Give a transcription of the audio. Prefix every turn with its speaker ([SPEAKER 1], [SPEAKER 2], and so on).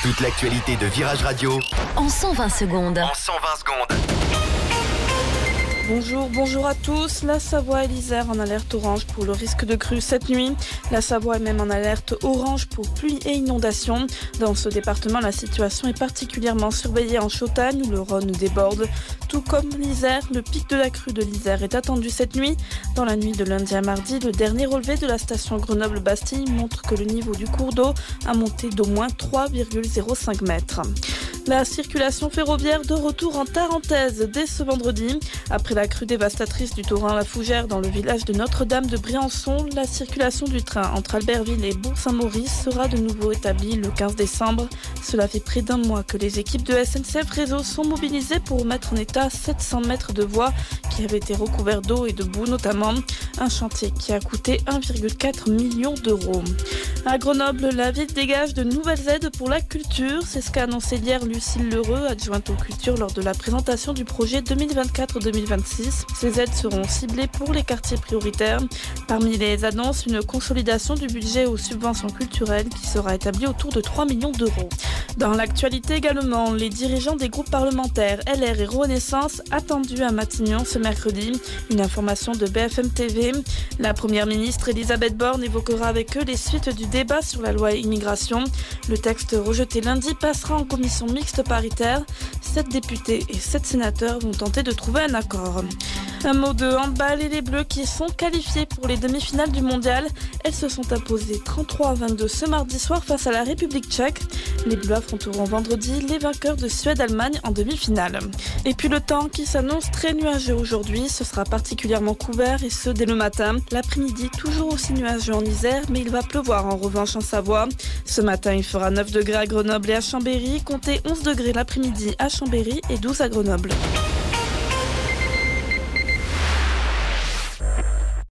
[SPEAKER 1] Toute l'actualité de Virage Radio
[SPEAKER 2] en 120 secondes.
[SPEAKER 3] Bonjour à tous. La Savoie et l'Isère en alerte orange pour le risque de crue cette nuit. La Savoie est même en alerte orange pour pluie et inondation. Dans ce département, la situation est particulièrement surveillée en Chautagne où le Rhône déborde. Tout comme l'Isère, le pic de la crue de l'Isère est attendu cette nuit. Dans la nuit de lundi à mardi, le dernier relevé de la station Grenoble-Bastille montre que le niveau du cours d'eau a monté d'au moins 3,05 mètres. La circulation ferroviaire de retour en Tarentaise dès ce vendredi. Après la crue dévastatrice du torrent La Fougère dans le village de Notre-Dame de Briançon, la circulation du train entre Albertville et Bourg-Saint-Maurice sera de nouveau établie le 15 décembre. Cela fait près d'un mois que les équipes de SNCF Réseau sont mobilisées pour mettre en état 700 mètres de voies qui avaient été recouverts d'eau et de boue notamment. Un chantier qui a coûté 1,4 million d'euros. À Grenoble, la ville dégage de nouvelles aides pour la culture. C'est ce qu'a annoncé hier Lucille Lheureux, adjointe aux cultures, lors de la présentation du projet 2024-2026. Ces aides seront ciblées pour les quartiers prioritaires. Parmi les annonces, une consolidation du budget aux subventions culturelles qui sera établie autour de 3 millions d'euros. Dans l'actualité également, les dirigeants des groupes parlementaires LR et Renaissance attendus à Matignon ce mercredi. Une information de BFM TV. La première ministre Elisabeth Borne évoquera avec eux les suites du débat sur la loi immigration. Le texte rejeté lundi passera en commission mixte paritaire. 7 députés et 7 sénateurs vont tenter de trouver un accord. Un mot de handball et les Bleus qui sont qualifiés pour les demi-finales du mondial. Elles se sont imposées 33-22 ce mardi soir face à la République tchèque. Les Bleus affronteront vendredi les vainqueurs de Suède-Allemagne en demi-finale. Et puis le temps qui s'annonce très nuageux aujourd'hui. Ce sera particulièrement couvert et ce dès le matin. L'après-midi toujours aussi nuageux en Isère, mais il va pleuvoir en revanche en Savoie. Ce matin il fera 9 degrés à Grenoble et à Chambéry. Comptez 11 degrés l'après-midi à Chambéry et 12 à Grenoble.